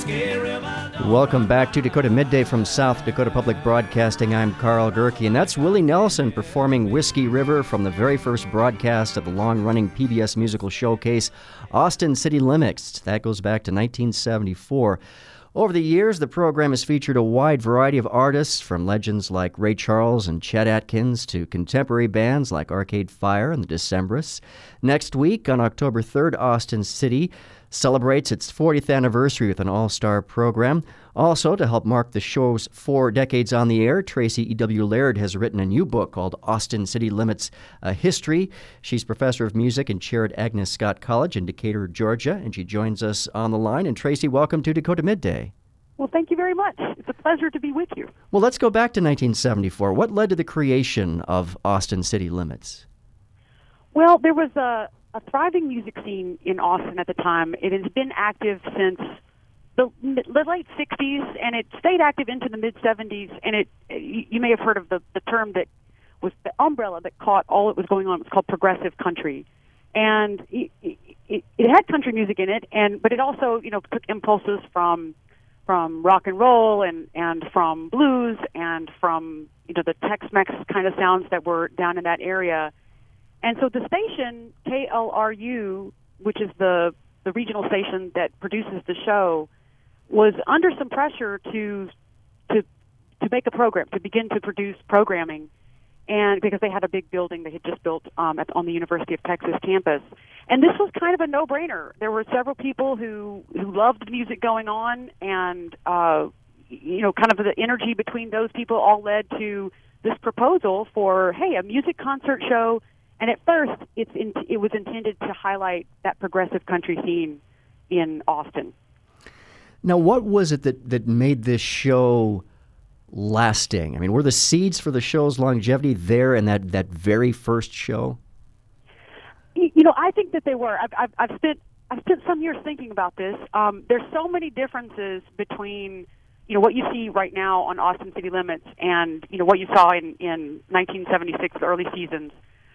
Welcome back to Dakota Midday from South Dakota Public Broadcasting. I'm Carl Gerke, and that's Willie Nelson performing Whiskey River from the very first broadcast of the long-running PBS musical showcase, Austin City Limits. That goes back to 1974. Over the years, the program has featured a wide variety of artists, from legends like Ray Charles and Chet Atkins to contemporary bands like Arcade Fire and the Decemberists. Next week, on October 3rd, Austin City celebrates its 40th anniversary with an all-star program. Also, to help mark the show's 4 decades on the air, Tracy E.W. Laird has written a new book called Austin City Limits, A History. She's professor of music and chair at Agnes Scott College in Decatur, Georgia, and she joins us on the line. And Tracy, welcome to Dakota Midday. Well, thank you very much. It's a pleasure to be with you. Well, let's go back to 1974. What led to the creation of Austin City Limits? Well, there was a thriving music scene in Austin at the time. It has been active since the late 60s, and it stayed active into the mid-70s. And you may have heard of the term that was the umbrella that caught all that was going on. It was called progressive country. And it had country music in it, but it also, took impulses from rock and roll and from blues and from, the Tex-Mex kind of sounds that were down in that area. And so the station, KLRU, which is the regional station that produces the show, was under some pressure to make a program, to begin to produce programming, and because they had a big building they had just built on the University of Texas campus. And this was kind of a no-brainer. There were several people who loved the music going on, and kind of the energy between those people all led to this proposal for, hey, a music concert show. And at first, it was intended to highlight that progressive country scene in Austin. Now, what was it that made this show lasting? I mean, were the seeds for the show's longevity there in that very first show? I think that they were. I've spent some years thinking about this. There's so many differences between what you see right now on Austin City Limits and what you saw in 1976, the early seasons.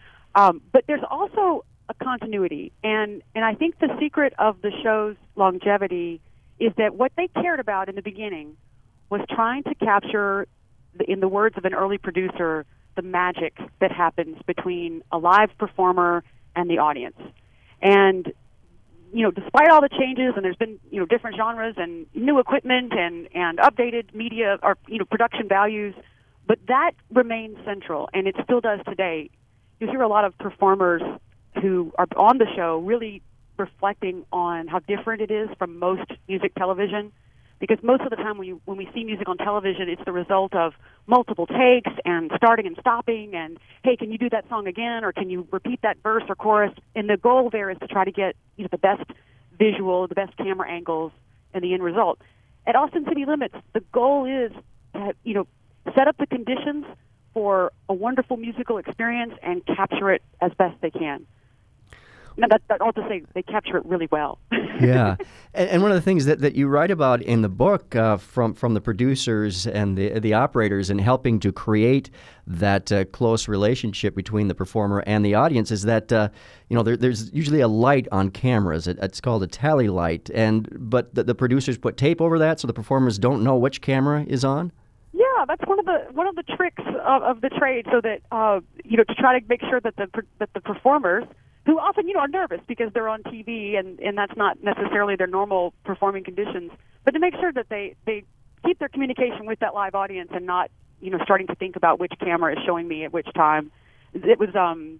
But there's also a continuity, and I think the secret of the show's longevity is that what they cared about in the beginning was trying to capture, in the words of an early producer, the magic that happens between a live performer and the audience. And, despite all the changes, and there's been, different genres and new equipment and updated media or, production values, but that remains central, and it still does today. You hear a lot of performers who are on the show really reflecting on how different it is from most music television, because most of the time when we see music on television, it's the result of multiple takes and starting and stopping and, hey, can you do that song again, or can you repeat that verse or chorus? And the goal there is to try to get the best visual, the best camera angles, and the end result. At Austin City Limits, the goal is to set up the conditions for a wonderful musical experience and capture it as best they can. No, that's all to say they capture it really well. Yeah. And one of the things that you write about in the book from the producers and the operators in helping to create that close relationship between the performer and the audience is that, there's usually a light on cameras. It's called a tally light. But the producers put tape over that so the performers don't know which camera is on? Yeah, that's one of the tricks of the trade, so that to try to make sure that the performers, who often are nervous because they're on TV and that's not necessarily their normal performing conditions, but to make sure that they keep their communication with that live audience and not starting to think about which camera is showing me at which time. It was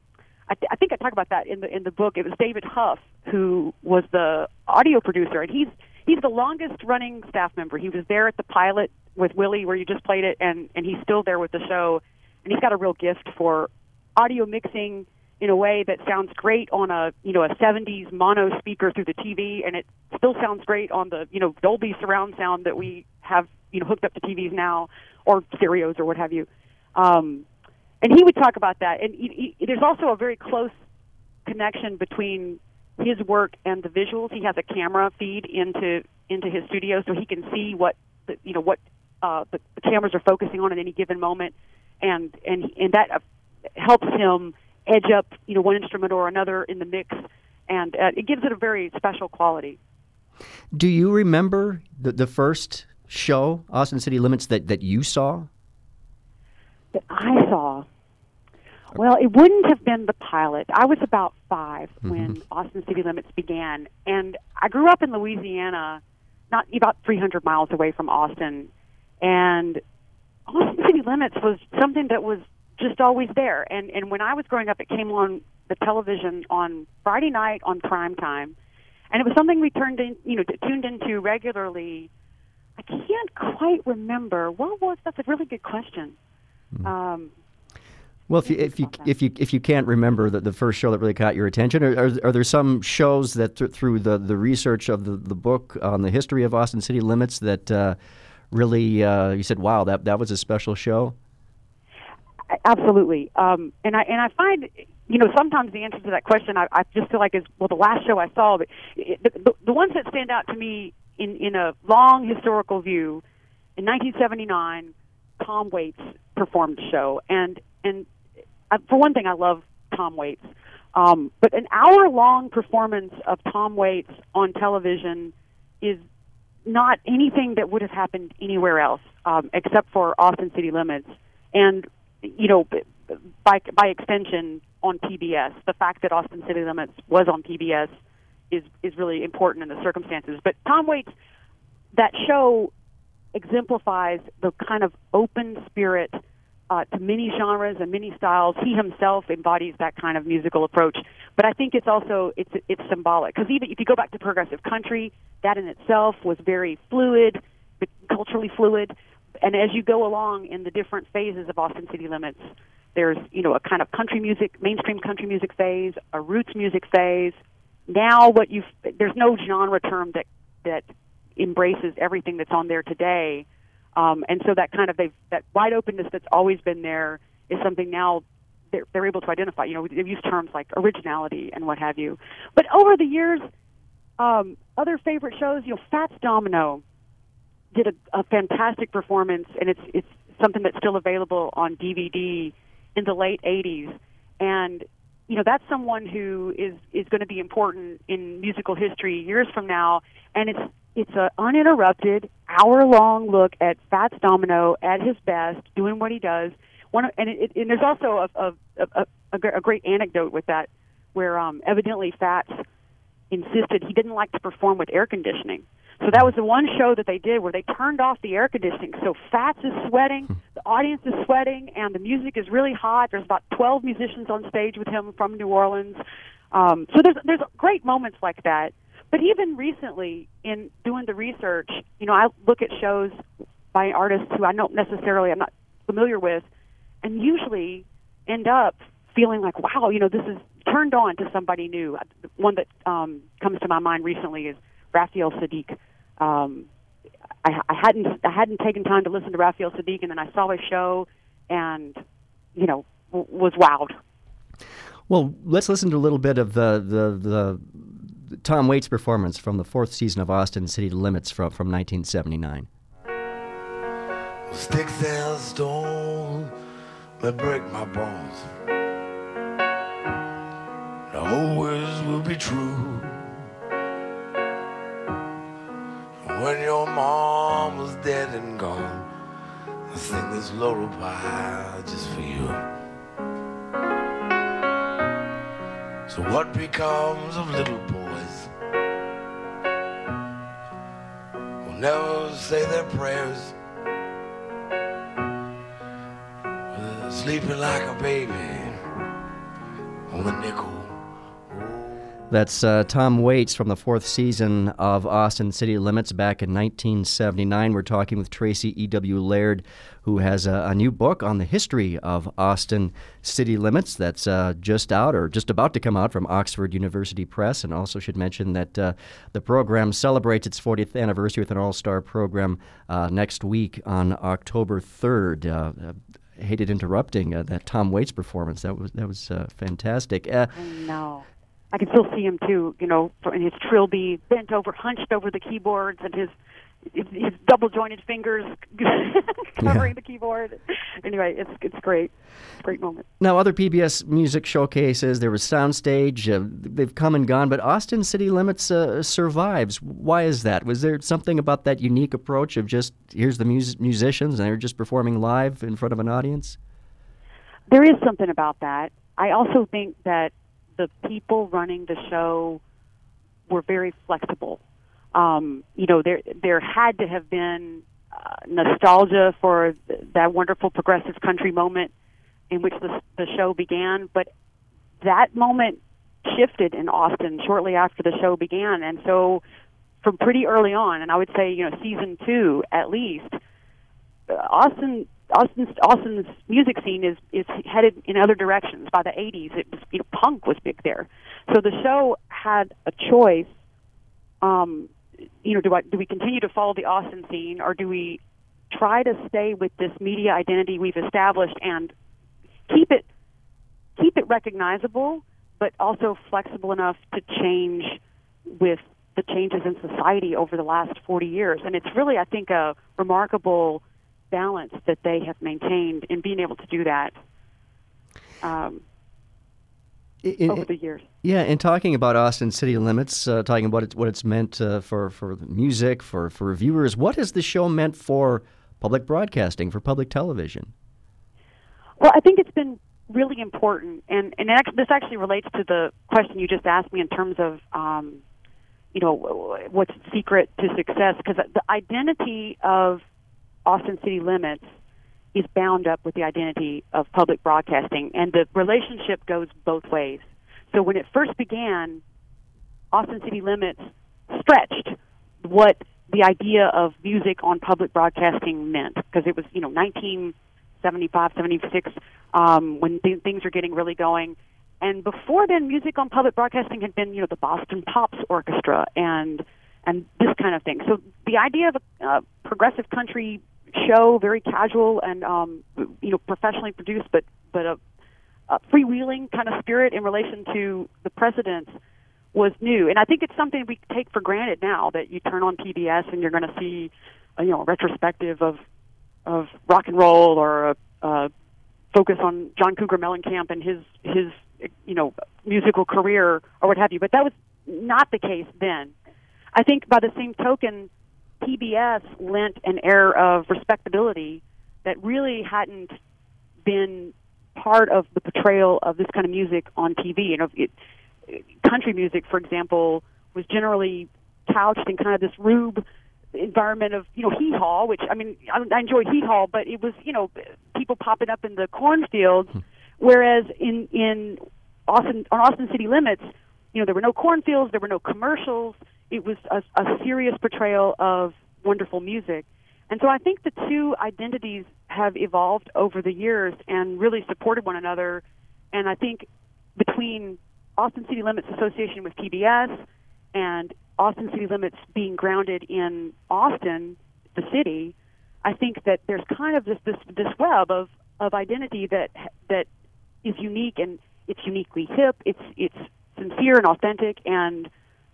I think I talk about that in the book. It was David Huff who was the audio producer, and he's the longest running staff member. He was there at the pilot with Willie, where you just played it, and he's still there with the show. And he's got a real gift for audio mixing in a way that sounds great on a 70s mono speaker through the TV, and it still sounds great on the Dolby surround sound that we have hooked up to TVs now, or stereos or what have you. And he would talk about that. And there's also a very close connection between his work and the visuals. He has a camera feed into his studio, so he can see what the cameras are focusing on at any given moment, and that helps him edge up one instrument or another in the mix, and it gives it a very special quality. Do you remember the first show, Austin City Limits, that you saw? That I saw. Well, it wouldn't have been the pilot. I was about 5 when Austin City Limits began, and I grew up in Louisiana, not about 300 miles away from Austin, and Austin City Limits was something that was just always there. And when I was growing up, it came on the television on Friday night on prime time, and it was something we tuned into regularly. I can't quite remember what was. That's a really good question. Well, if you can't remember the first show that really caught your attention, are there some shows that through the research of the book on the history of Austin City Limits that really you said, wow, that was a special show? Absolutely. And I find, sometimes the answer to that question I just feel like is, well, the last show I saw, but the ones that stand out to me in a long historical view, in 1979, Tom Waits performed the show, and for one thing, I love Tom Waits. But an hour-long performance of Tom Waits on television is not anything that would have happened anywhere else, except for Austin City Limits, and by extension on PBS. The fact that Austin City Limits was on PBS is really important in the circumstances. But Tom Waits, that show exemplifies the kind of open spirit to many genres and many styles. He himself embodies that kind of musical approach. But I think it's also it's symbolic, because even if you go back to progressive country, that in itself was very fluid, but culturally fluid. And as you go along in the different phases of Austin City Limits, there's a kind of country music, mainstream country music phase, a roots music phase. Now there's no genre term that embraces everything that's on there today. And so that kind of that wide openness that's always been there is something now they're able to identify. They've used terms like originality and what have you. But over the years, other favorite shows, Fats Domino did a fantastic performance, and it's something that's still available on DVD in the late 80s. And that's someone who is going to be important in musical history years from now. And it's an uninterrupted hour-long look at Fats Domino at his best, doing what he does. And there's also a great anecdote with that, where evidently Fats insisted he didn't like to perform with air conditioning. So that was the one show that they did where they turned off the air conditioning. So Fats is sweating, the audience is sweating, and the music is really hot. There's about 12 musicians on stage with him from New Orleans. So there's great moments like that. But even recently, in doing the research, I look at shows by artists who I'm not familiar with, and usually end up feeling like, wow, this is turned on to somebody new. One that comes to my mind recently is Raphael Saadiq. I hadn't taken time to listen to Raphael Saadiq, and then I saw his show, and was wowed. Well, let's listen to a little bit of the Tom Waits performance from the 4th season of Austin City Limits from 1979. Sticks and stones may break my bones, the whole words will be true. When your mom was dead and gone, I sing this lullaby just for you. So what becomes of little boys who never say their prayers, sleeping like a baby on the nickel? That's Tom Waits from the 4th season of Austin City Limits back in 1979. We're talking with Tracy E.W. Laird, who has a new book on the history of Austin City Limits that's just out or just about to come out from Oxford University Press. And also should mention that the program celebrates its 40th anniversary with an all-star program next week on October 3rd. Hated interrupting that Tom Waits performance. That was fantastic. I know. I can still see him too, in his trilby, bent over, hunched over the keyboards, and his his double jointed fingers covering the keyboard. Anyway, it's great. Great moment. Now, other PBS music showcases, there was Soundstage, they've come and gone, but Austin City Limits survives. Why is that? Was there something about that unique approach of just, here's the musicians and they're just performing live in front of an audience? There is something about that. I also think that the people running the show were very flexible. There had to have been nostalgia for that wonderful progressive country moment in which the show began, but that moment shifted in Austin shortly after the show began, and so from pretty early on, and I would say season 2 at least, Austin's music scene is headed in other directions. By the 80s, it was, punk was big there, so the show had a choice. Do we continue to follow the Austin scene, or do we try to stay with this media identity we've established and keep it recognizable, but also flexible enough to change with the changes in society over the last 40 years? And it's really, I think, a remarkable balance that they have maintained in being able to do that over the years. Yeah, and talking about Austin City Limits, talking about what it's meant for music, for reviewers, what has the show meant for public broadcasting, for public television? Well, I think it's been really important, and this actually relates to the question you just asked me in terms of, what's the secret to success, because the identity of Austin City Limits is bound up with the identity of public broadcasting, and the relationship goes both ways. So when it first began, Austin City Limits stretched what the idea of music on public broadcasting meant, because it was 1975, 76 when things are getting really going. And before then, music on public broadcasting had been the Boston Pops Orchestra and this kind of thing. So the idea of a progressive country show, very casual and professionally produced, but a freewheeling kind of spirit in relation to the presidents was new. And I think it's something we take for granted now, that you turn on PBS and you're going to see a retrospective of rock and roll, or a focus on John Cougar Mellencamp and his musical career or what have you. But that was not the case then. I think by the same token, PBS lent an air of respectability that really hadn't been part of the portrayal of this kind of music on TV. Country music, for example, was generally couched in kind of this rube environment of hee-haw, which I enjoy hee-haw, but it was people popping up in the cornfields, whereas in Austin City Limits, there were no cornfields, there were no commercials. It was a serious portrayal of wonderful music. And so I think the two identities have evolved over the years and really supported one another. And I think between Austin City Limits association with PBS and Austin City Limits being grounded in Austin, the city, I think that there's kind of this web of identity that is unique, and it's uniquely hip. It's sincere and authentic, and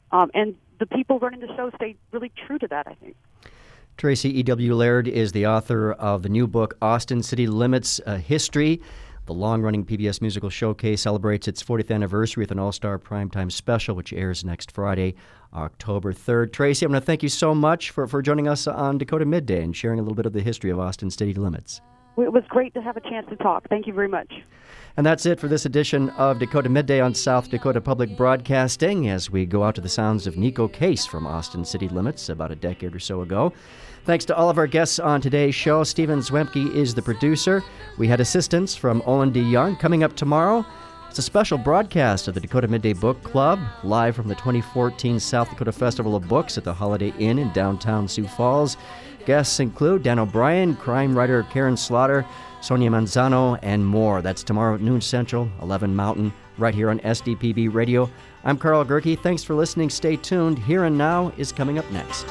the people running the show stay really true to that, I think. Tracy E.W. Laird is the author of the new book, Austin City Limits, History. The long-running PBS Musical Showcase celebrates its 40th anniversary with an all-star primetime special, which airs next Friday, October 3rd. Tracy, I'm going to thank you so much for joining us on Dakota Midday and sharing a little bit of the history of Austin City Limits. It was great to have a chance to talk. Thank you very much. And that's it for this edition of Dakota Midday on South Dakota Public Broadcasting, as we go out to the sounds of Neko Case from Austin City Limits about a decade or so ago. Thanks to all of our guests on today's show. Stephen Zwemke is the producer. We had assistance from Olin D. Young. Coming up tomorrow, it's a special broadcast of the Dakota Midday Book Club, live from the 2014 South Dakota Festival of Books at the Holiday Inn in downtown Sioux Falls. Guests include Dan O'Brien, crime writer Karen Slaughter, Sonia Manzano, and more. That's tomorrow at noon Central, 11 Mountain, right here on SDPB Radio. I'm Carl Gerke. Thanks for listening. Stay tuned. Here and Now is coming up next.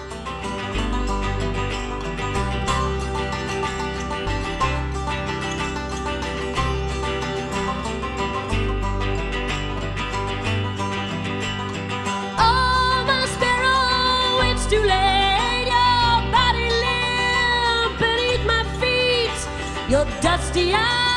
Oh, my sparrow, it's too late. You're your dusty eyes.